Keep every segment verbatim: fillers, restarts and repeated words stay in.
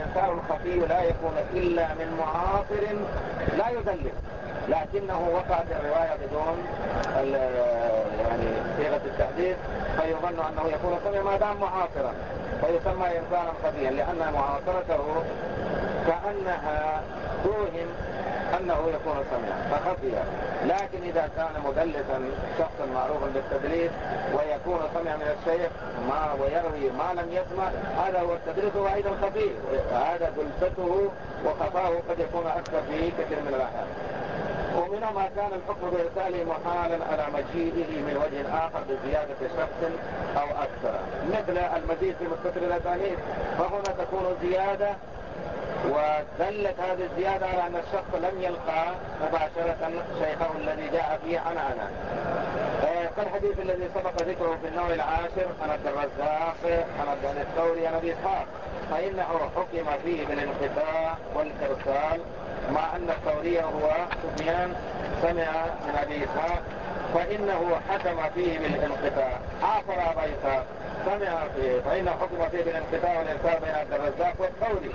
الإرسال الخفي لا يكون إلا من معاصر لا يدلس، لكنه وقعت الرواية بدون يعني صيغة التحديث، فيظن أنه يكون سمع ما دام معاصرا، فيسمى إرسالا خفيا، لأن معاصرته كأنها توهم أنه يكون سمعا فخفيا. لكن إذا كان مدلسا شخصا معروفا بالتدليس ويكون سمع من الشيخ ما ويروي ما لم يسمع، هذا هو التدليس وأيضا خفي، هذا دلسته وخفاه قد يكون أكثر في كثير من الأحيان. ومنها ما كان الحكم بإرساله محالا على مجيئه من وجه آخر بزيادة شخص أو أكثر، مثل المزيد في متصل الأسانيد، فهنا تكون زيادة ودلت هذه الزيادة على أن الشخص لم يلقى مباشرة شيخه الذي جاء فيه عن أنا. كالحديث الذي سبق ذكره في النوع العاشر عن عبد الرزاق عن عبد الثوري عن أبي إسحاق، فإنه حكم فيه بالانقطاع والإرسال، مع أن الثوري هو سفيان سمع من أبي إسحاق، فإنه حكم فيه بالانقطاع. عاصر أبا إسحاق سمع فيه، فإنه حكم فيه بالانقطاع والإرسال بين عبد الرزاق والثوري.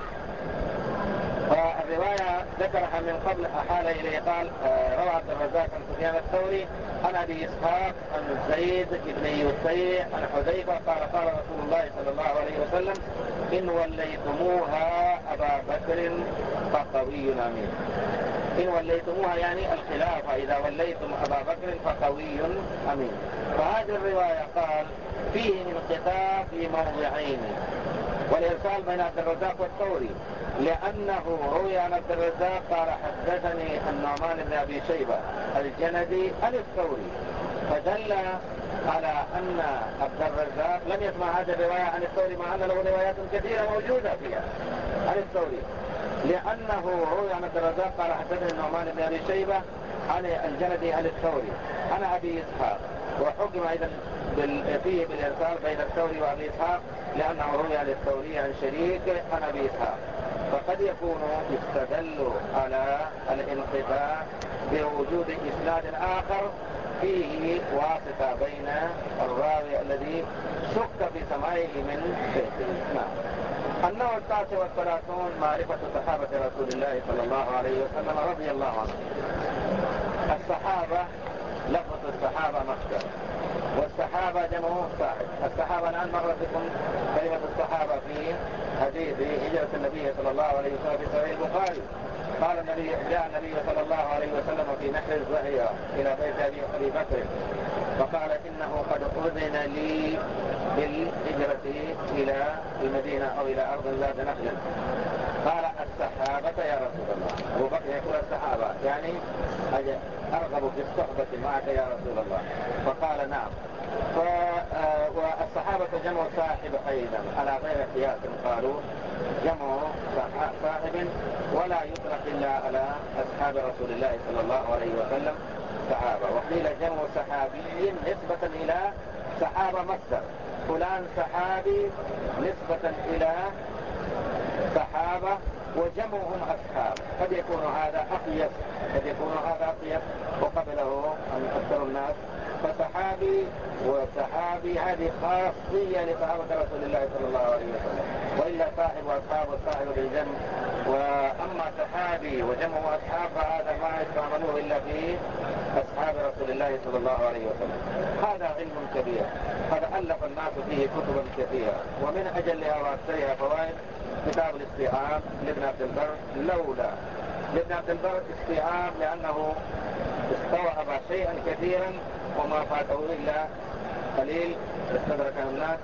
فالرواية ذكرها من قبل أحال إليه، قال روى عبد الرزاق عن سفيان الثوري عن أبي إسحاق عن زيد بن يسيع عن حذيفة قال قال رسول الله صلى الله عليه وسلم إن وليتموها أبا بكر فقوي أمين. إن وليتموها يعني الخلافة، إذا وليتم أبا بكر فقوي أمين. فهذه الرواية قال فيه انقطاع في موضعين، والإرسال بين عبد الرزاق والثوري، لأنه روي عن عبد الرزاق قال حدثني النعمان بن أبي شيبة الجندي عن الثوري، فدل على أن عبد الرزاق لم يسمع هذه الرواية عن الثوري، مع أن له روايات كثيرة موجودة فيها عن الثوري، لأنه روي عن عبد الرزاق قال حدثني النعمان بن أبي شيبة عن الجندي عن الثوري عن أبي إسحاق، وحكم أيضا فيه بالإرسال بين الثوري وأبي إسحاق لأنه روي عن الثوري عن شريك عن أبي إسحاق. فقد يكون يستدل على الانقطاع بوجود إسناد آخر فيه واسطة بين الراوي الذي شك في سماعه من شيخه. نعم. النوع التاسع والثلاثون معرفة صحابة رسول الله صلى الله عليه وسلم رضي الله عنه. الصحابة لفظ الصحابة مصدر، والصحابة جمع صاحب. الصحابة الآن مرت بكم كلمة الصحابة في حديث هجرة النبي صلى الله عليه وسلم في صحيح البخاري. قال النبي جاء النبي صلى الله عليه وسلم في نحر الزهيرة إلى بيت أبي بكر فقال إنه قد أذن لي بالهجرة إلى المدينة أو إلى أرض ذات نخل. قال الصحابة يا رسول الله. أبو بكر يقول الصحابة يعني أرغب في الصحبة معك يا رسول الله. فقال نعم. ف... والصحابة جمع صاحب أيضا على غير قياس، قالوا جمع صاحب ولا يطلق إلا على أصحاب رسول الله صلى الله عليه وسلم صحابة. وقيل جمع صحابي نسبة إلى صحابة مصدر، فلان صحابي نسبة إلى صحابة وجمعهم أصحاب. قد يكون هذا أقيس، قد يكون هذا أقيس وقبله أكثر الناس. فصحابي وصحابي هذه خاصية لصحابة رسول الله صلى الله عليه وسلم، وإلا صاحب وأصحاب والصاحب بالجمع. وأما صحابي وجمع أصحاب فهذا ما يستعملوه إلا في أصحاب رسول الله صلى الله عليه وسلم. هذا علم كبير قد ألف الناس فيه كتبا كثيرة، ومن أجلها وأكثرها فوائد كتاب الاستيعاب لابن عبد البر. لولا لابن عبد البر استيعاب لأنه استوعب شيئا كثيرا وما فاته إلا قليل استدركه الناس.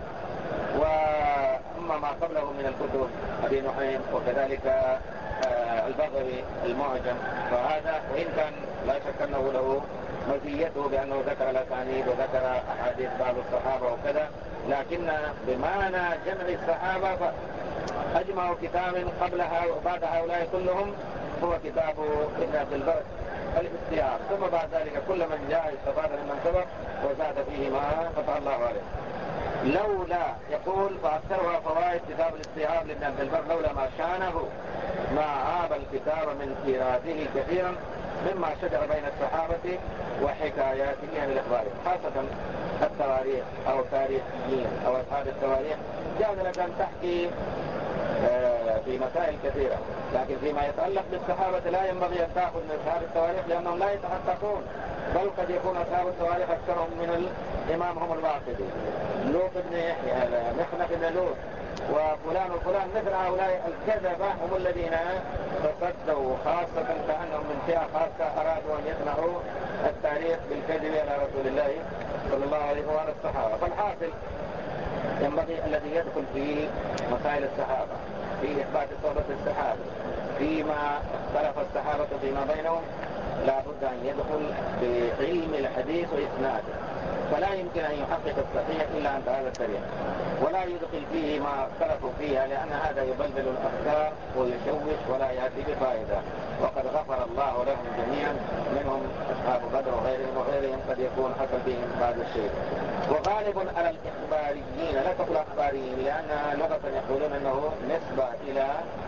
وأما ما قبله من الكتب أبي نعيم وكذلك آه البغوي المعجم، فهذا وإن كان لا شك أنه له مزيته بأنه ذكر الأسانيد وذكر أحاديث بعض الصحابة وكذا، لكن بمعنى جمع الصحابة أجمع كتاب قبلها وبعد هؤلاء كلهم هو كتاب ابن عبد البر الاستيعاب. ثم بعد ذلك كل من جاء استفاد ممن سبق وزاد فيه ما فتح الله عليه. لولا يقول فأكثرها فوائد كتاب الاستيعاب لابن عبد البر لولا ما شانه ما عاب الكتاب من إيراده كثيرا مما شجر بين الصحابة وحكاياته عن الإخبار، خاصة التواريخ أو تاريخيين أو أصحاب التواريخ. جاء لك أن تحكي في مسائل كثيرة، لكن فيما يتعلق بالصحابة لا ينبغي أن تأخذ من أصحاب التواريخ لأنهم لا يتحققون، بل قد يكون أصحاب التواريخ أكثرهم من الإمام هم الواقدي، لوط بن يحيى، مخنف بن لوط، وفلان وفلان مثل هؤلاء الكذبة هم الذين تصدوا، خاصة كأنهم من فئة خاصة أرادوا أن يصنعوا التاريخ بالكذب على رسول الله صلى الله عليه وعلى الصحابة. فالحاصل ينبغي الذي يدخل في مسائل الصحابة، في إثبات صحبة الصحابة، فيما اختلف الصحابة فيما بينهم، لا بد أن يدخل بعلم الحديث وإسناده، فلا يمكن أن يحقق الصحيح إلا عند هذا الطريق، ولا يدخل فيه ما اختلفوا فيها، لأن هذا يبلبل الأفكار ويشوش ولا يأتي بفائدة. وقد غفر الله لهم جميعا، منهم أصحاب بدر وغيرهم وغيرهم قد يكون حصل بهم بعض الشيء. وغالب على الإخباريين، لا تقول أخباريين لأن لغة يقولون أنه نسبة إلى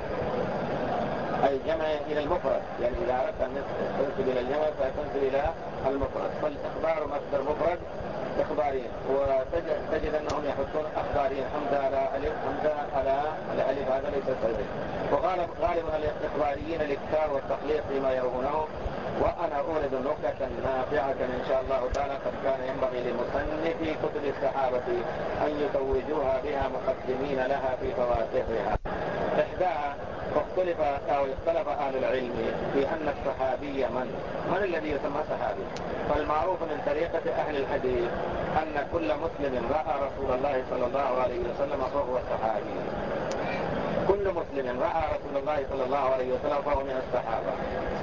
أي جمع إلى المفرد، يعني إذا أردت أن تنسب إلى الجمع فتنسب إلى المفرد، فالإخبار مصدر مفرد إخباريين، وتجد أنهم يحطون أخباريين حمزة على ألف، حمزة على الألف، هذا ليس صحيح. وغالب غالبا الإخباريين الإكثار والتقليد فيما يروونه. وأنا أورد نكتة نافعة إن شاء الله تعالى قد كان ينبغي لمصنفي كتب الصحابة أن يتوجوها بها مقدمين لها في فواتحها. إحداها اختلف أو اختلف أهل العلم في أن الصحابي من من الذي يسمى صحابي. فالمعروف من طريقة أهل الحديث أن كل مسلم رأى رسول الله صلى الله عليه وسلم فهو صحابي، كل مسلم رأى رسول الله صلى الله عليه وسلم فهو من الصحابة.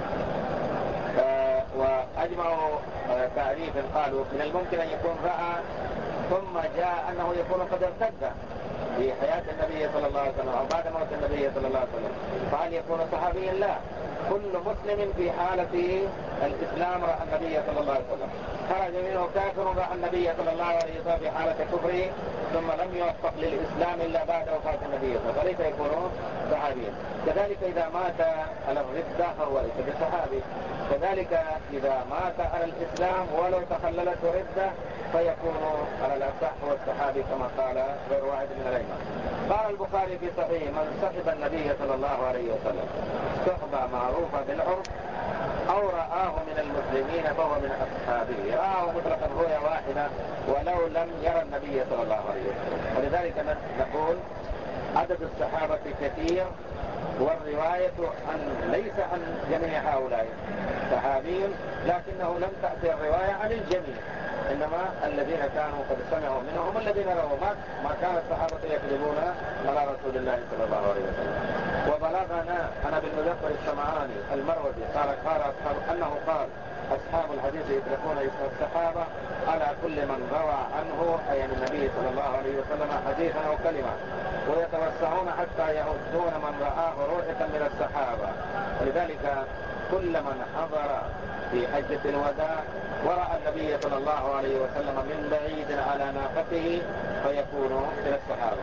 آه وأجمعوا آه تعريف قالوا من الممكن أن يكون رأى ثم جاء أنه يكون قد ارتد في حياة النبي صلى الله عليه وسلم أو بعد موت النبي صلى الله عليه وسلم، فهل يكون صحابيا؟ لا، كل مسلم في حالة الإسلام رأى النبي صلى الله عليه وسلم، خرج منه كافر رأى النبي صلى الله عليه وسلم في حالة كفره ثم لم يوفق للإسلام إلا بعد وفاة النبي صلى الله عليه وسلم، فليس يكون صحابيا. كذلك إذا مات على الردة فهو ليس بصحابي، كذلك إذا مات على الإسلام ولو تخللته ردة فيكون على الأصح والصحابي كما قال غير واحد من الأئمة. قال البخاري في صحيح من صحب النبي صلى الله عليه وسلم صحبة معروفة بالعرف أو رآه من المسلمين فهو من أصحابه، رآه مطلقا رؤيا واحدة ولو لم يرى النبي صلى الله عليه وسلم. ولذلك نقول عدد الصحابة كثير، والرواية عن ليس عن جميع هؤلاء صحابي، لكنه لم تأتي الرواية عن الجميع، إنما الذين كانوا قد سمعوا منهم الذين رأوا ما كان الصحابة يكذبون على رسول الله صلى الله عليه وسلم. وبلغنا أنا بالمذكر السمعاني المروزي قال قال أصحاب أنه قال أصحاب الحديث يطلقون اسم الصحابة على كل من روى عنه أي عن النبي صلى الله عليه وسلم حديثا أو كلمة، ويتوسعون حتى يعدون من رآه روحة من الصحابة. ولذلك كل من حضر في حجة الوداع ورأى النبي صلى الله عليه وسلم من بعيد على ناقته فيكون من الصحابة.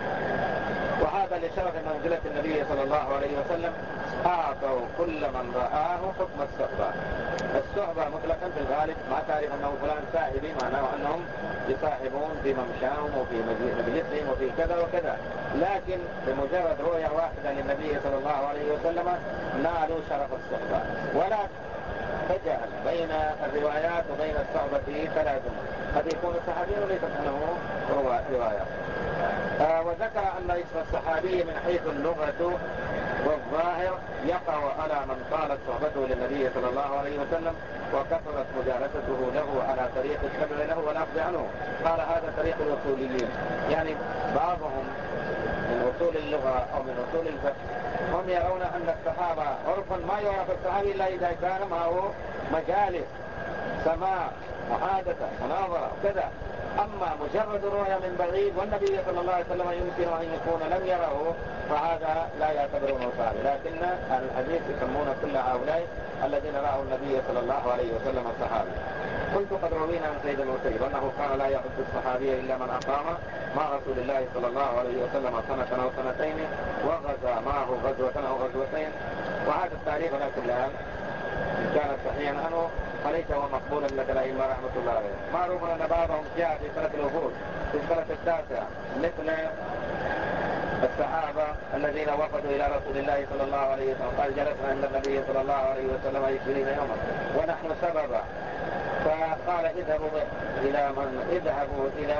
وهذا لشرف منزلة النبي صلى الله عليه وسلم أعطوا كل من رآه حكم الصحبة. الصحبة مطلقا في الغالب ما تعرف أنه فلان صاحبي، معناه أنهم يصاحبون في ممشاهم وفي مجلسهم وفي كذا وكذا، لكن بمجرد رؤية واحدة للنبي صلى الله عليه وسلم نالوا شرف الصحبة. ولا تجعل بين الروايات وبين الصحبة تلازم، قد يكون الصحابي وليس انه رواية. آه وذكر أن اسم الصحابي من حيث اللغة والظاهر يقع على من طالت صحبته للنبي صلى الله عليه وسلم وكثرت مجالسته له على طريق السمع له والأخذ عنه. قال هذا طريق الوصوليين، يعني بعضهم من وصول اللغة أو من وصول الفقه هم يرون أن الصحابة عرفا ما يعرف الصحابي إلا إذا كان معه مجالس سماع محادثة مناظرة كذا. أما مجرد رؤيا من بعيد والنبي صلى الله عليه وسلم يمكن أن يكون لم يره فهذا لا يعتبرونه صحابي، لكن أهل الحديث يسمون كل هؤلاء الذين رأوا النبي صلى الله عليه وسلم صحابي. قلت قد روينا عن سيد المسيب أنه كان لا يعد الصحابي إلا من أقام مع رسول الله صلى الله عليه وسلم سنة أو سنتين وغزا معه غزوة أو غزوتين. وهذا التاريخ على كل حال كان صحيحا عنه فليس هو مقبولا لدى الأئمة رحمة الله عليه. معروف أن بعضهم جاء في سنة الوفود في السنة التاسعة مثل الصحابة الذين وفدوا إلى رسول الله صلى الله عليه وسلم، قال جلسنا عند النبي صلى الله عليه وسلم عشرين يوما ونحن سببا، فقال اذهبوا إلى من اذهبوا إلى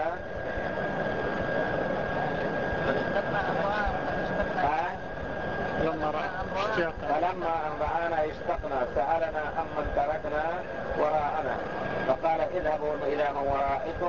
فلما أن رآنا اشتقنا سألنا أمن تركنا وراءنا، فقال اذهبوا إلى من ورائكم،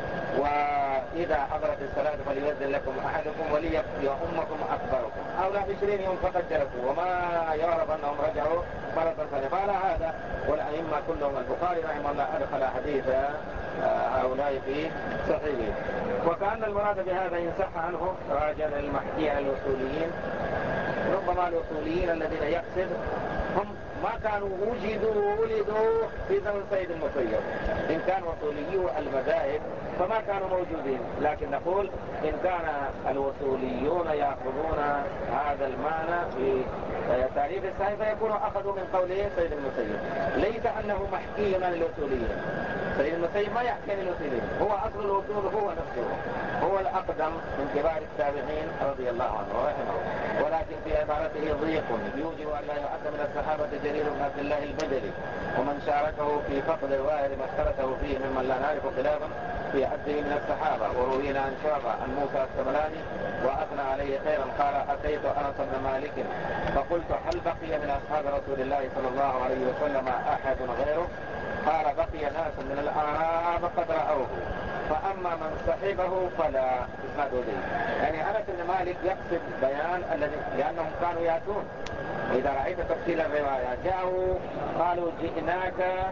وإذا حضرت الصلاة فليؤذن لكم أحدكم وليؤمكم أكبركم. هؤلاء عشرين يوم فقط جلسوا وما يعرف أنهم رجعوا مرة ثانية. فعلى هذا والأئمة كلهم البخاري رحمه الله أدخل حديث هؤلاء في صحيحه. وكأن المراد بهذا إن صح عنه راجع المحكي عن الوصوليين، ربما الوصوليين الذين يقصد هم ما كانوا وجدوا وولدوا في زمن سيد المسيب. إن كان وصوليو المذاهب فما كانوا موجودين، لكن نقول إن كان الوصوليون يأخذون هذا المعنى في تعريف الصحيح فيكونوا أخذوا من قوله سيد المسيب. ليس أنه محكي عن الوصوليين، سيد المسيب ما يحكي عن الوصوليين، هو أصل الوصول هو نفسه، هو الأقدم من كبار التابعين رضي الله عنه ورحمه، ولكن في عبارته ضيق يوجب أن لا يعد من الصحابة جرير بن عبد الله البجلي، ومن شاركه في فقد الواهر ما اختلفه فيه ممن لا نعرف خلافا في حده من الصحابة. وروينا عن شعبة عن موسى السبلاني وأثنى عليه خيرا قال أتيت أنس بن مالك فقلت هل بقي من أصحاب رسول الله صلى الله عليه وسلم أحد غيره؟ قال بقي ناس من الأعراب قد رأوه، فأما من صحبه فلا. اسمعوا ذي، يعني أنس بن مالك يقصد بيان الذي، لأنهم كانوا يأتون إذا رأيت تفصيل الرواية جاءوا قالوا جئناك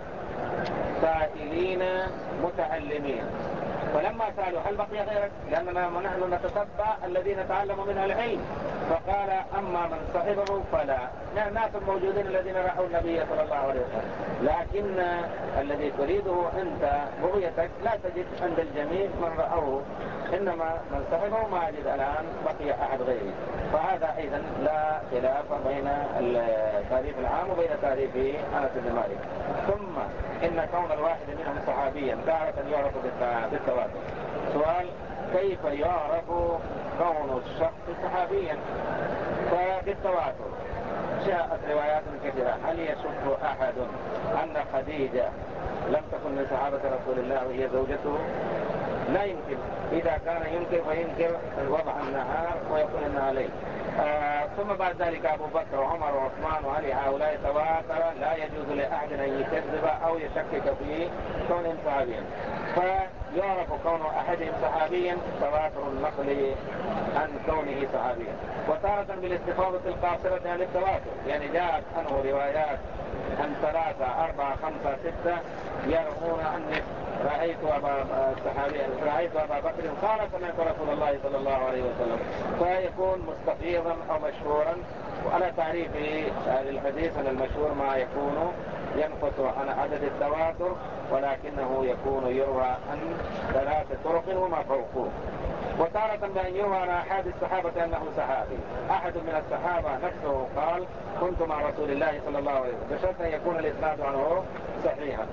سائلين متعلمين، فلما سألوا هل بقي غيرك لأننا نحن نتتبع الذين تعلموا منها العلم، فقال أما من صحبه فلا. يعني الناس الموجودين الذين رأوا النبي صلى الله عليه وسلم، لكن الذي تريده أنت بغيتك لا تجد عند الجميع من رأوه، إنما من صحبه ما يجد الآن بقي أحد غيره. فهذا أيضا لا خلاف بين التعريف العام وبين تعريف أنس بن مالك. ثم إن كون الواحد منهم صحابيا تارة يعرف بالتواتر. سؤال كيف يعرف كون الشخص صحابيا؟ فبالتواتر جاءت روايات كثيرة. هل يشك أحد أن خديجة لم تكن من صحابة رسول الله وهي زوجته؟ لا يمكن. إذا كان يمكن فينكر وضع النهار ويقول إنها عليه. آه ثم بعد ذلك أبو بكر وعمر وعثمان وعلي هؤلاء تواتر، لا يجوز لأحد أن يكذب أو يشكك في كونهم صحابيا. فيعرف كون أحدهم صحابيا تواتر النقل عن كونه صحابيا، وتارة بالاستفاضة القاصرة عن التواتر، يعني جاءت عنه روايات عن ثلاثة أربعة خمسة ستة يروون أني رأيت أبا الصحابي رأيت أبا بكر قال سمعت رسول الله صلى الله عليه وسلم، فيكون مستفيضا أو مشهورا. وعلى تعريف الحديث أن المشهور ما يكون ينقص عن عدد التواتر، ولكنه يكون يروى عن ثلاث طرق وما فوقه. وتارة بأن يروى عن أحد الصحابة أنه صحابي، أحد من الصحابة نفسه قال كنت مع رسول الله صلى الله عليه وسلم، بشرط أن يكون الإسناد عنه صحيحا.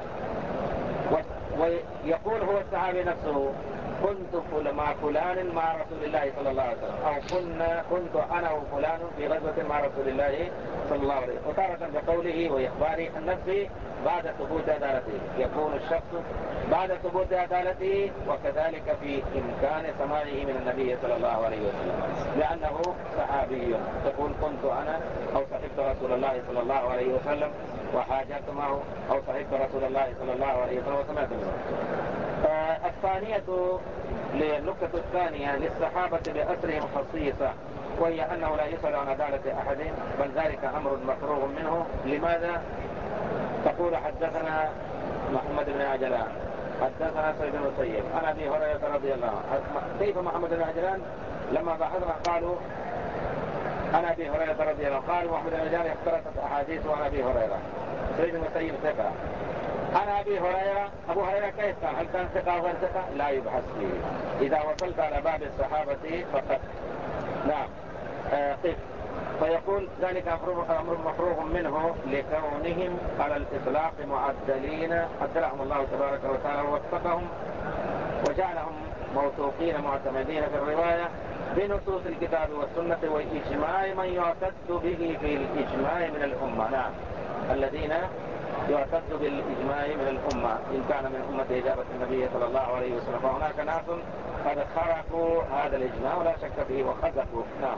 ويقول هو الصحابي نفسه كنت مع فلان مع رسول الله صلى الله عليه وسلم، أو كنا كنت أنا وفلان في غزوة مع رسول الله صلى الله عليه وسلم. وتارة بقوله وإخباره عن نفسه بعد ثبوت عدالته، يكون الشخص بعد ثبوت عدالته، وكذلك في إمكان سماعه من النبي صلى الله عليه وسلم لأنه صحابي. تقول كنت أنا أو صحبت رسول الله صلى الله عليه وسلم وحاجرت معه، أو صحبت رسول الله صلى الله عليه وسلم وسمعت منه. الثانية للنقطة الثانية للصحابة بأسرهم خصيصة، وهي أنه لا يسأل عن عدالة أحد، بل ذلك أمر مفروغ منه. لماذا؟ تقول حدثنا محمد بن عجلان حدثنا سيد المسيب عن أبي هريرة رضي الله عنه. كيف محمد بن عجلان؟ لما بحثنا قالوا عن أبي هريرة رضي الله عنه، قالوا محمد بن عجلان اختلطت أحاديثه عن أبي هريرة. سيد المسيب ثقة. أنا أبي هريرة، أبو هريرة كيف كان؟ هل كان ثقة أو غير ثقة؟ لا يبحث فيه. إذا وصلت على باب الصحابة فقط نعم آه قف. فيقول ذلك أمر مفروغ منه لكونهم على الإطلاق معدلين، عدلهم الله تبارك وتعالى ووفقهم وجعلهم موثوقين معتمدين في الرواية، بنصوص الكتاب والسنة وإجماع من يعتد به في الإجماع من الأمة. نعم، الذين يعتد بالإجماع من الأمة إن كان من أمة إجابة النبي صلى الله عليه وسلم، فهناك ناس قد خرقوا هذا الإجماع ولا شك فيه وخزقوا. نعم.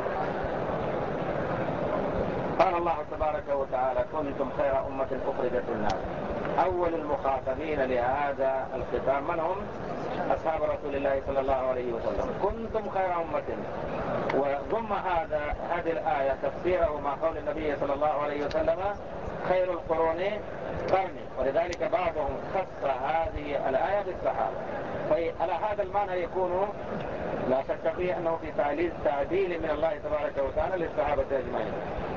قال الله تبارك وتعالى: كنتم خير أمة أخرجت للناس. أول المخاطبين لهذا الخطاب من هم؟ أصحاب رسول الله صلى الله عليه وسلم. كنتم خير أمة، وضم هذا هذه الآية تفسيره مع قول النبي صلى الله عليه وسلم: خير القرون قرني، ولذلك بعضهم خص هذه الآية بالصحابة. فعلى هذا المعنى يكون لا شك فيه أنه في تعليل تعديل من الله تبارك وتعالى للصحابة أجمعين.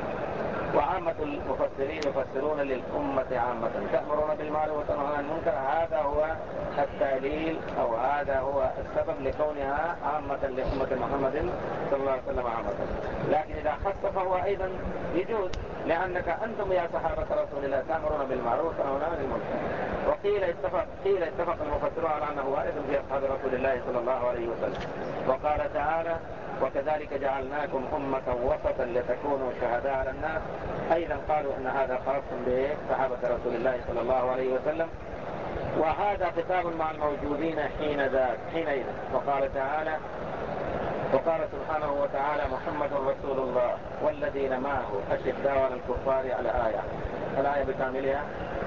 وعامة المفسرين يفسرون للأمة عامة: تأمرون بالمعروف وتنهون عن المنكر. هذا هو التعليل أو هذا هو السبب لكونها عامة لأمة محمد صلى الله عليه وسلم عامة. لكن إذا خص فهو أيضا يجوز، لأنك أنتم يا صحابة رسول الله تأمرون بالمعروف وتنهون عن المنكر. وقيل اتفق قيل اتفق المفسرون على أنه وارد في أصحاب رسول الله صلى الله عليه وسلم. وقال تعالى: وكذلك جعلناكم أمة وسطا لتكونوا شهداء على الناس. أيضا قالوا أن هذا خاص بصحابة رسول الله صلى الله عليه وسلم، وهذا خطاب مع الموجودين حين ذاك حينئذ. وقال تعالى وقال سبحانه وتعالى: محمد رسول الله والذين معه أشداء على الكفار. على آية الآية بكاملها: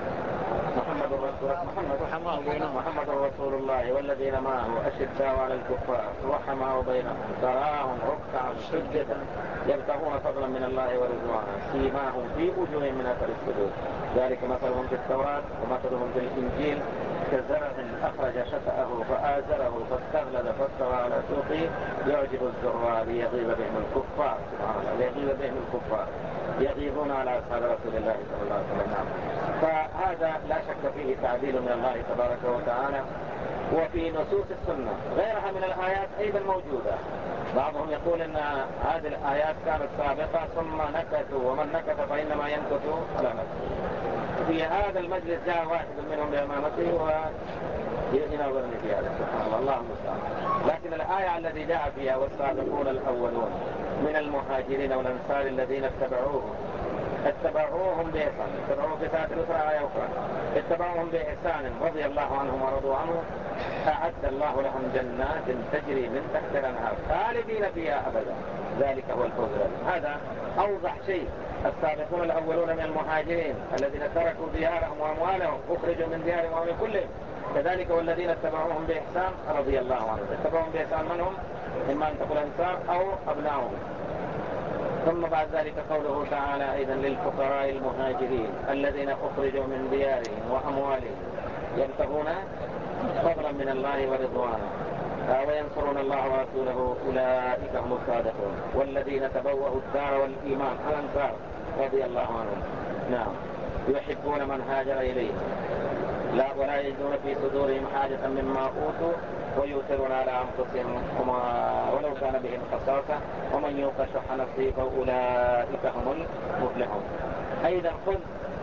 محمد رسول محمد محمد رسول الله والذين معه أشداء على الكفار رحماء بينهم تراهم ركعا سجدا يبتغون فضلا من الله ورضوانا سيماهم في وجوههم من أثر السجود ذلك مثلهم في التوراة ومثلهم في الإنجيل كزرع أخرج شطأه فآزره فاستغلظ فاستوى على سوقه يعجب الزراع ليغيظ بهم الكفار. سبحان الله، ليغيظ بهم الكفار يغيظون على أصحاب رسول الله صلى الله عليه وسلم. فهذا لا شك فيه تعديل من الله تبارك وتعالى. وفي نصوص السنة غيرها من الآيات أيضا موجودة. بعضهم يقول أن هذه الآيات كانت سابقة ثم نكثوا، ومن نكث فإنما ينكث على نفسه. في هذا المجلس جاء واحد منهم بأمامته ويناظرني في هذا. سبحان الله، الله المستعان. لكن الآية التي جاء فيها: والسابقون الأولون من المهاجرين والأنصار الذين اتبعوهم اتبعوهم بإحسان، اتبعوهم في ساعة الأسرة آية أخرى، اتبعوهم بإحسان رضي الله عنهم ورضوا عنه أعد الله لهم جنات تجري من تحت الأنهار خالدين فيها أبدا ذلك هو الفوز العظيم. هذا أوضح شيء. السابقون الأولون من المهاجرين الذين تركوا ديارهم وأموالهم أخرجوا من ديارهم ومن كلهم كذلك والذين اتبعوهم بإحسان رضي الله عنهم. اتبعوهم بإحسان منهم إما أن تقول أنصار أو أبنائهم. ثم بعد ذلك قوله تعالى أيضا: للفقراء المهاجرين الذين أخرجوا من ديارهم وأموالهم يبتغون فضلا من الله ورضوانا وينصرون الله ورسوله أولئك هم الصادقون والذين تبوأوا الدار والإيمان الأنصار رضي الله عنهم. نعم، يحبون من هاجر إليهم لا ولا يجدون في صدورهم حاجة مما أوتوا ويؤثرون على أنفسهم ولو كان بهم خصاصة ومن يوق شح نفسه فأولئك هم المفلحون. أيضا خذ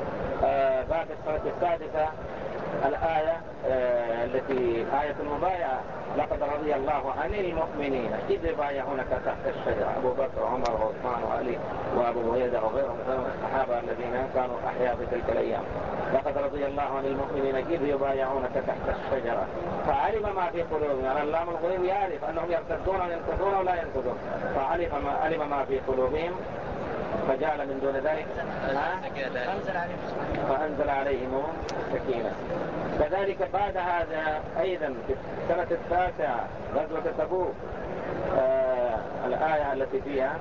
آه باب السنة السادسة الآية آه التي آية المبايعة: لقد رضي الله عن المؤمنين إذ يبايعونك تحت الشجرة. أبو بكر وعمر وعثمان وعلي وأبو هريرة وغيرهم من الصحابة الذين كانوا أحياء في تلك الأيام. لقد رضي الله عن المؤمنين إذ يبايعونك تحت الشجرة فعلم ما في قلوبهم. يعني اللام الغيب يعرف أنهم يرتدون ينتدون ولا ينتدون، فعلم ما, علم ما في قلوبهم فجعل من دون ذلك فأنزل عليهم السكينة. كذلك بعد هذا أيضا في السنة التاسعة غزوة تبوك آه الآية التي فيها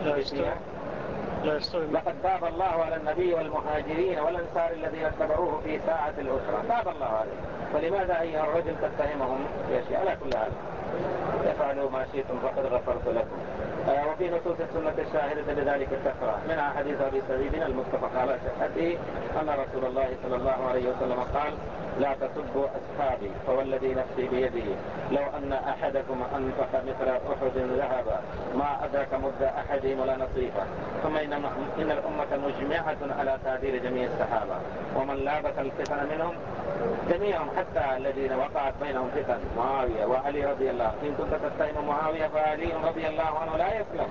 لقد تاب الله على النبي والمهاجرين والأنصار الذين اتبعوه في ساعة الأسرة. تاب الله عليه. فلماذا أيها الرجل تتهمهم بأشياء؟ على كل حال افعلوا ما شئتم فقد غفرت لكم. آه وفي نصوص السنة الشاهدة بذلك كثرة، منها حديث أبي سعيد المتفق على صحته أن رسول الله صلى الله عليه وسلم قال: لا تسبوا أصحابي فوالذي نفسي بيده لو أن أحدكم أنفق مثل أحد ذهبا ما أدرك مد أحدهم ولا نصيفه. ثم إن, إن الأمة مجمعة على تعديل جميع الصحابة ومن لابس الفتن منهم جميعهم حتى الذين وقعت بينهم فتن معاوية وعلي رضي الله، إن كنت تتهم معاوية فعلي رضي الله عنه لا يسلم،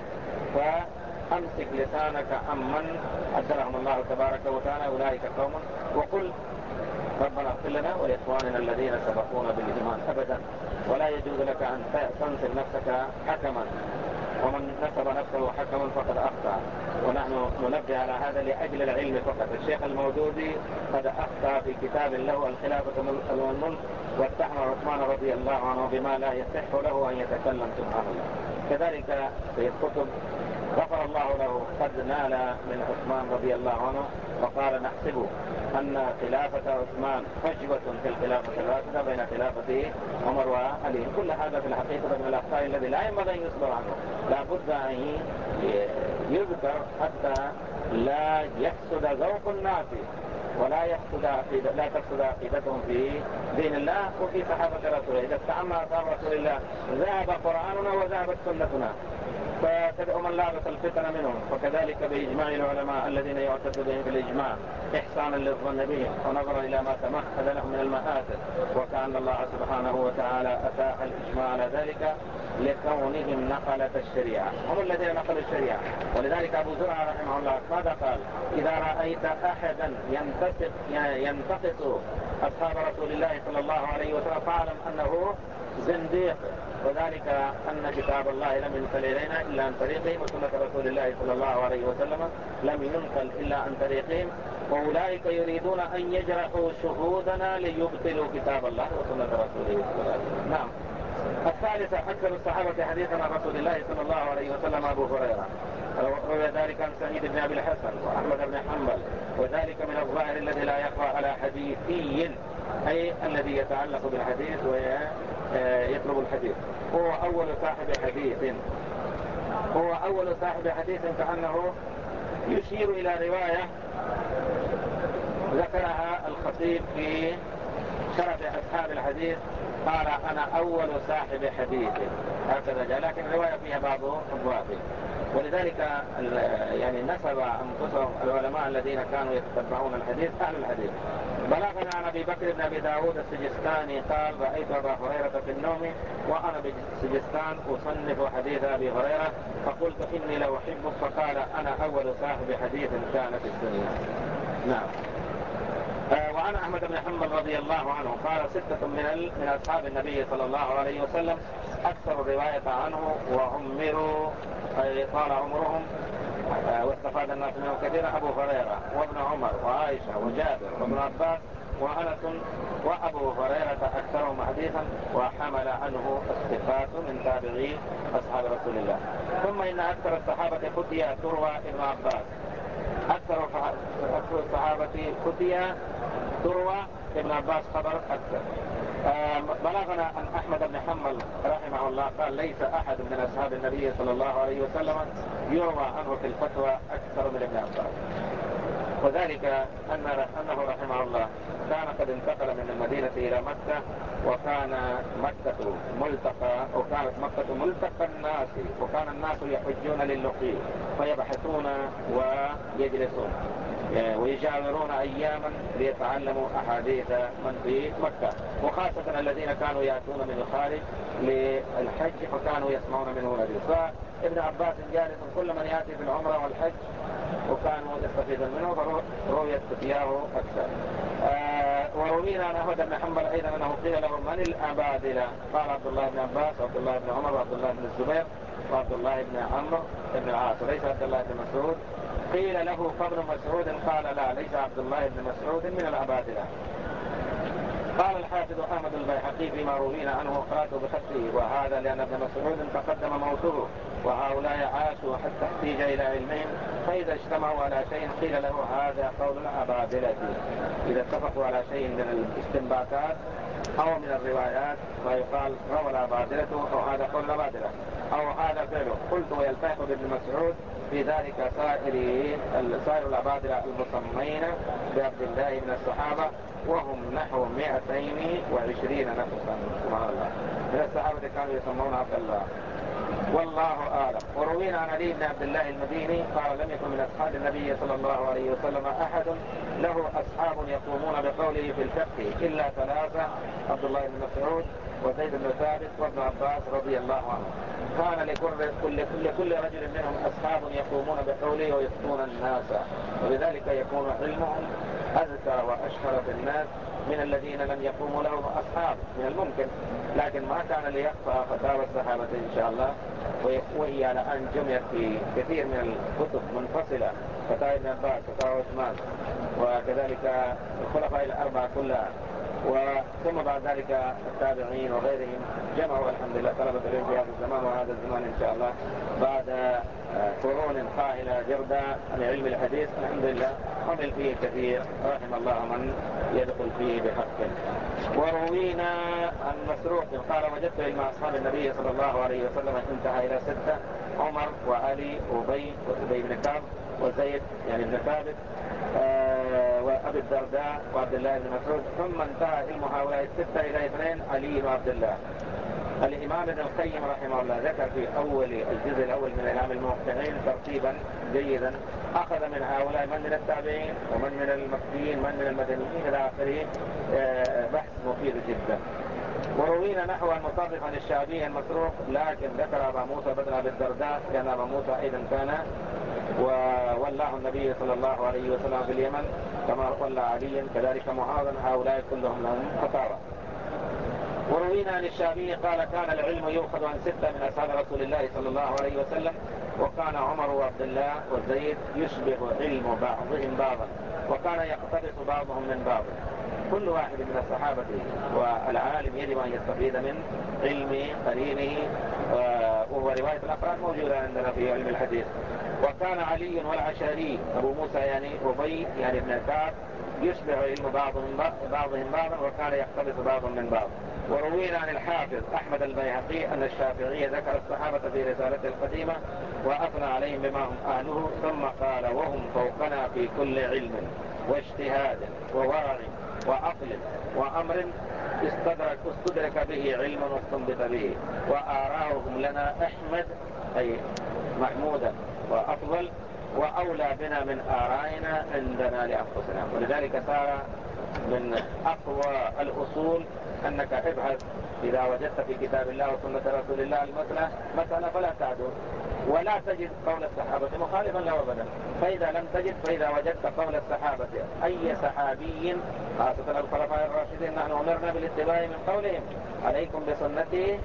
فأمسك لسانك عمن أدلهم الله تبارك وتعالى أولئك قوم، وقل ربنا اغفر لنا ولإخواننا الذين سبقونا بالإيمان أبدا. ولا يجوز لك أن تنسب نفسك حكما، ومن نسب نفسه حكما فقد أخطأ، ونحن ننبه على هذا لأجل العلم فقط. الشيخ المودودي قد أخطأ في كتاب له الخلافة والملك واتهم عثمان رضي الله عنه بما لا يصح له أن يتكلم سبحان الله. كذلك سيد قطب غفر الله له قد نال من عثمان رضي الله عنه، وقال نحسب أن خلافة عثمان فجوة في الخلافة الراشدة بين خلافة عمر وعلي. كل هذا في الحقيقة من الأخطاء الذي لا ينبغي أن يصدر عنه، لا بد أن يذكر حتى لا يفسد ذوق الناس، ولا يفسد عقيدة لا تفسد عقيدتهم في دين الله وفي صحابة رسوله. إذا استعمى أصحاب رسول الله ذهب قرآننا وذهبت سنتنا، فتدعو من لابس الفتن منهم. وكذلك بإجماع العلماء الذين يعتد بهم في الإجماع إحسانا للظن بهم ونظرا إلى ما تمهد لهم من المآثر، وكأن الله سبحانه وتعالى أتاح الإجماع على ذلك لكونهم نقلة الشريعة، هم الذين نقلوا الشريعة. ولذلك أبو زرعة رحمه الله ماذا قال؟ إذا رأيت أحدا ينتقص ينتقص أصحاب رسول الله صلى الله عليه وسلم فاعلم أنه زنديق، وذلك أن كتاب الله لم ينقل إلينا إلا عن طريقهم، وسنة رسول الله صلى الله عليه وسلم لم ينقل إلا عن طريقهم، وأولئك يريدون أن يجرحوا شهودنا ليبطلوا كتاب الله وسنة رسوله صلى الله عليه وسلم. نعم. الثالثة أكثر الصحابة حديثا عن رسول الله صلى الله عليه وسلم أبو هريرة، روى ذلك عن سعيد بن أبي الحسن وأحمد بن حنبل، وذلك من الظاهر الذي لا يخفى على حديثي، أي الذي يتعلق بالحديث ويطلب الحديث. هو أول صاحب حديث هو أول صاحب حديث كأنه يشير إلى رواية ذكرها الخطيب في شرف أصحاب الحديث، قال أنا أول صاحب حديث، هكذا جاء، لكن الرواية فيها بعض أبواب. ولذلك يعني نسب أنفسهم العلماء الذين كانوا يتتبعون الحديث أهل الحديث. بلغنا عن أبي بكر بن أبي داود السجستاني قال رأيت أبا هريرة في النوم وأنا بالسجستان أصنف حديث أبي هريرة، فقلت إني لو أحبك، فقال أنا أول صاحب حديث كان في الدنيا. نعم. وعن أحمد بن حنبل رضي الله عنه قال ستة من من أصحاب النبي صلى الله عليه وسلم أكثر الرواية عنه وعمروا أي طال عمرهم واستفاد الناس منه كثيرا، أبو هريرة وابن عمر وعائشة وجابر وابن عباس وأنس، وأبو هريرة أكثرهم حديثا وحمل عنه الثقات من تابعي أصحاب رسول الله. ثم إن أكثر الصحابة فتيا تروى ابن عباس، أكثر أكثر الصحابة فتيا تروى ابن عباس خبر أكثر. بلغنا أن أحمد بن حنبل رحمه الله قال ليس أحد من أصحاب النبي صلى الله عليه وسلم يروى عنه في الفتوى أكثر من ابن عباس، وذلك أن أنه رحمه الله كان قد انتقل من المدينة إلى مكة، وكان مكة ملتقى وكانت مكة ملتقى الناس، وكان الناس يحجون للقي فيبحثون ويجلسون ويجاورون أياما ليتعلموا أحاديث من في مكة، وخاصة الذين كانوا يأتون من الخارج للحج فكانوا يسمعون منه الحديث. فابن عباس جالس كل من يأتي في العمرة والحج وكانوا يستفيدون منه، فرؤية فتياه أكثر. آه وروينا عن أحمد بن حنبل أيضا أنه قيل له من الأبادلة؟ قال عبد الله بن عباس وعبد الله بن عمر وعبد الله بن الزبير وعبد الله بن عمرو بن العاص، وليس عبد الله بن مسعود. قيل له فابن مسعود؟ قال لا، ليس عبد الله بن مسعود من الأبادلة. قال الحافظ أحمد البيهقي فيما روينا عنه قراته بخطه، وهذا لأن ابن مسعود تقدم موته وهؤلاء عاشوا حتى احتيج إلى علمهم، فإذا اجتمعوا على شيء قيل له هذا قول الأبادلة. إذا اتفقوا على شيء من الاستنباطات أو من الروايات فيقال روى الأبادلة أو هذا قول الأبادلة أو هذا فعله. قلت ويلتحق بابن مسعود في ذلك سائر سائر الأبادلة المسمين بعبد الله من الصحابة، وهم نحو مئتين وعشرين نفسا. سبحان الله، من الصحابة كانوا يسمون عبد الله. والله أعلم. وروينا عن علي بن عبد الله المديني قال لم يكن من أصحاب النبي صلى الله عليه وسلم أحد له أصحاب يقومون بقوله في الفقه إلا ثلاثة: عبد الله بن مسعود وزيد بن ثابت وابن عباس رضي الله عنه. كان لكل, كل, كل رجل منهم أصحاب يقومون بقوله ويفتون الناس، وبذلك يكون علمهم أذكى وأشهر في الناس من الذين لم يقوموا لهم أصحاب من الممكن، لكن ما كان ليخفى فتاوى الصحابة إن شاء الله، وهي على أن جمعت في كثير من الكتب منفصلة: فتاوى ابن عباس، فتاوى عثمان، وكذلك الخلفاء الأربعة كلها، وثم بعد ذلك التابعين وغيرهم جمعوا الحمد لله طلبة العلم في هذا الزمان وهذا الزمان إن شاء الله بعد قرون قائلة جردة عن علم الحديث. الحمد لله عمل فيه كثير، رحم الله من يدخل فيه بحق. وروينا عن مسروق قال: وجدت علم أصحاب النبي صلى الله عليه وسلم انتهى إلى ستة: عمر وعلي وأبي وأبي بن كعب وزيد يعني بن ثابت آه وأبي الدرداء وعبد الله بن مسعود، ثم انتهى علم هؤلاء الستة إلى اثنين: علي وعبد الله. الإمام ابن القيم رحمه الله ذكر في أول الجزء الأول من إعلام الموقعين ترتيبا جيدا، أخذ من هؤلاء من من التابعين ومن من المكيين من من المدنيين إلى آخره، بحث مفيد جدا. وروينا نحو المطرف عن الشعبي المسروق، لكن ذكر أبا موسى بدل أبي الدرداء، لأن أبا موسى أيضا كان وولاه النبي صلى الله عليه وسلم في اليمن كما ولى عليا، كذلك معاذ، هؤلاء كلهم لهم فتاوى. وروينا عن الشعبي قال: كان العلم يؤخذ عن ستة من أصحاب رسول الله صلى الله عليه وسلم، وكان عمر وعبد الله وزيد يشبه علم بعضهم بعضا، وكان يقتبس بعضهم من بعض. كل واحد من الصحابة والعالم يجب أن يستفيد من علم قرينه، وهو رواية الأفراد موجودة عندنا في علم الحديث. وكان علي والعشاري أبو موسى يعني أبي يعني ابن كعب يشبه علم بعضهم بعضهم بعضا، وكان يقتبس بعضهم من بعض. وروينا عن الحافظ أحمد البيهقي أن الشافعي ذكر الصحابة في رسالته القديمة وأثنى عليهم بما هم أهله، ثم قال: وهم فوقنا في كل علم واجتهاد وورع وعقل وأمر استدرك, استدرك به علم واستنبط به، وآراؤهم لنا أحمد أي محمودا وأفضل وأولى بنا من آرائنا عندنا لأنفسنا. ولذلك صار من أقوى الأصول أنك ابحث إذا وجدت في كتاب الله وسنة رسول الله المسألة مسألة فلا تعدو، ولا تجد قول الصحابة مخالفا له أبدا. فإذا لم تجد، فإذا وجدت قول الصحابة أي صحابي خاصة الخلفاء الراشدين نحن أمرنا بالاتباع من قولهم: عليكم بسنتي.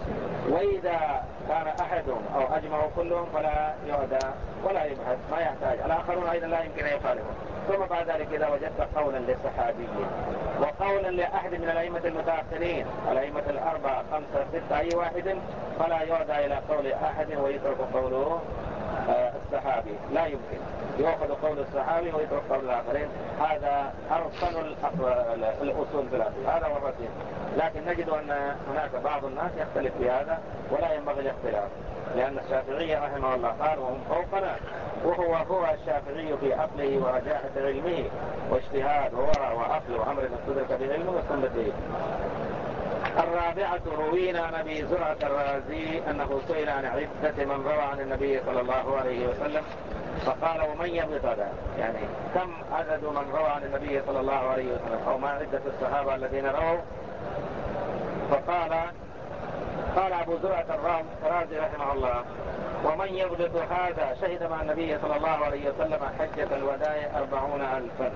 وإذا كان أحدهم أو أجمعوا كلهم فلا يعدى ولا يبحث، ما يحتاج. الآخرون أيضا لا يمكن أن يخالفون. ثم بعد ذلك إذا وجدت قولا للصحابي وقولا لأحد من الأئمة المتأخرين، الأئمة الأربعة خمسة ستة أي واحد، فلا يعدى إلى قول أحد ويترك قوله الصحابي. لا يمكن يأخذ قول الصحابي ويترك قول الآخرين. هذا أرسل الأصول في الأصل، هذا هو الرسيم. لكن نجد أن هناك بعض الناس يختلف في هذا، ولا ينبغي الاختلاف، لأن الشافعي رحمه الله قال: وهم فوقنا، وهو هو الشافعي في عقله ورجاحة علمه واجتهاد وورع وعقل وأمر استدرك بعلمه واستنبط به. الرابعة روينا عن أبي زرعة الرازي أنه سئل عن عدة من روى عن النبي صلى الله عليه وسلم، فقال: ومن يبتدى، يعني كم عدد من روى عن النبي صلى الله عليه وسلم، أو ما عدة الصحابة الذين رووا؟ فقال قال أبو زرعة الرازي رحمه الله: ومن يغلط هذا شهد مع النبي صلى الله عليه وسلم حجة الوداع أربعون ألفا،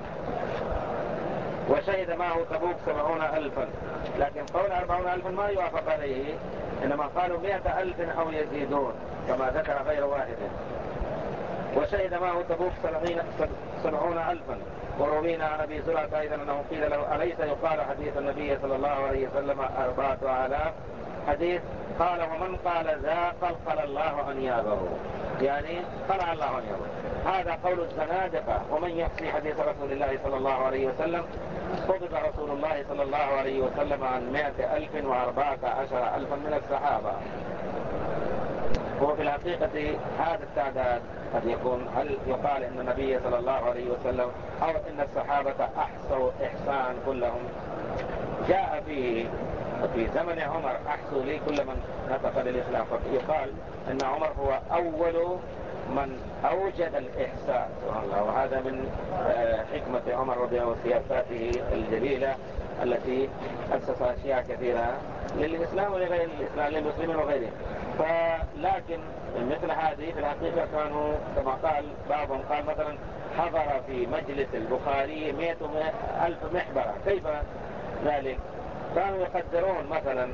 وشهد معه تبوك سبعون ألفا. لكن قول أربعون ألفا ما يوافق عليه، إنما قالوا مئة ألف أو يزيدون كما ذكر غير واحد. وشهد معه تبوك سبعون ألفا. وروينا عن أبي زرعة أيضا أنه قيل له: أليس يقال حديث النبي صلى الله عليه وسلم أربعة آلاف حديث؟ قال: ومن قال ذا قلقل الله أنيابه، يعني قلع الله أنيابه. هذا قول الزنادقة. ومن يحصي حديث رسول الله صلى الله عليه وسلم؟ قبض رسول الله صلى الله عليه وسلم عن مائة ألف وأربعة عشر ألفا من الصحابة. وفي الحقيقة هذا التعداد قد يكون، هل يقال إن النبي صلى الله عليه وسلم أو إن الصحابة أحصوا إحسان كلهم؟ جاء فيه في زمن عمر أحسوا لي كل من نطق للإسلام. فيقال أن عمر هو أول من أوجد الإحساء سبحان الله. وهذا من حكمة عمر رضي الله عنه وسياساته الجليلة التي أسس أشياء كثيرة للإسلام ولغير الإسلام للمسلمين وغيرهم. فلكن مثل هذه في الحقيقة كانوا كما قال بعضهم قال مثلا حضر في مجلس البخاري مئة ألف محبرة. كيف ذلك؟ كانوا يقدرون مثلا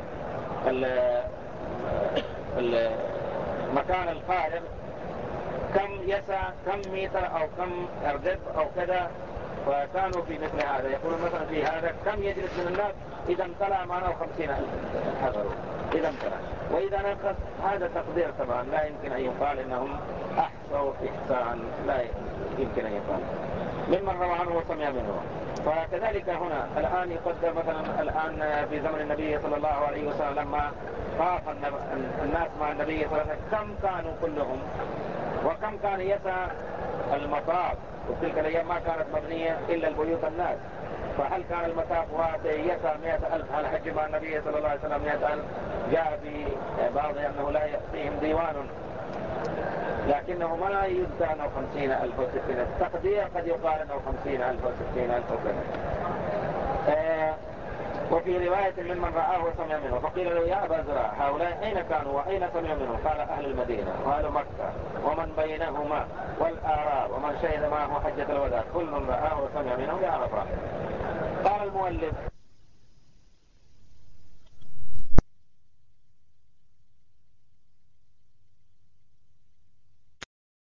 المكان الفارغ كم يسع كم متر أو كم أردب أو كذا. فكانوا في مثل هذا يقولون مثلا في هذا كم يجلس من الناس إذا امتلأ معنا خمسين ألف حضروا إذا امتلأ. وإذا نقص هذا تقدير طبعا لا يمكن أن يقال إنهم أحصوا إحساء، لا يمكن أن يقال ممن روى عنه وسمع منه. فكذلك هنا الآن يقدر مثلا الآن في زمن النبي صلى الله عليه وسلم لما طاف الناس مع النبي صلى الله عليه وسلم كم كانوا كلهم وكم كان يسع المطاف. وتلك الأيام ما كانت مبنية إلا البيوت الناس. فهل كان المطاف واسع يسع مئة ألف؟ هل حج مع النبي صلى الله عليه وسلم مئة ألف؟ جاء في بعض أنه لا يأتيهم ديوان لكنه ما يذكر أنه خمسين ألف وستين ألف. تقدير قد يقال أنه خمسين ألف وستين ألف وكذا. آه وفي رواية ممن رآه وسمع منه فقيل له يا أبا زرع هؤلاء أين كانوا وأين سمعوا منه؟ قال أهل المدينة وأهل مكة ومن بينهما والآراب ومن شهد معه حجة الوداع كل رآه وسمع منه بعرفة. قال المؤلف